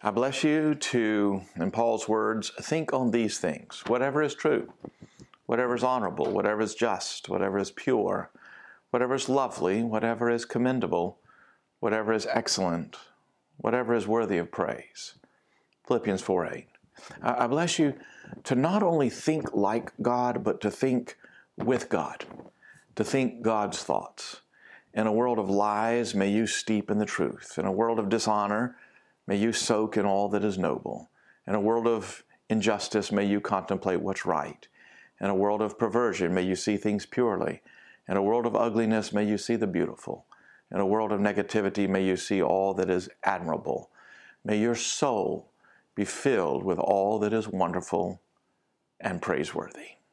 I bless you to, in Paul's words, think on these things. Whatever is true, whatever is honorable, whatever is just, whatever is pure, whatever is lovely, whatever is commendable, whatever is excellent, whatever is worthy of praise. Philippians 4:8. I bless you to not only think like God, but to think with God, to think God's thoughts. In a world of lies, may you steep in the truth. In a world of dishonor, may you soak in all that is noble. In a world of injustice, may you contemplate what's right. In a world of perversion, may you see things purely. In a world of ugliness, may you see the beautiful. In a world of negativity, may you see all that is admirable. May your soul be filled with all that is wonderful and praiseworthy.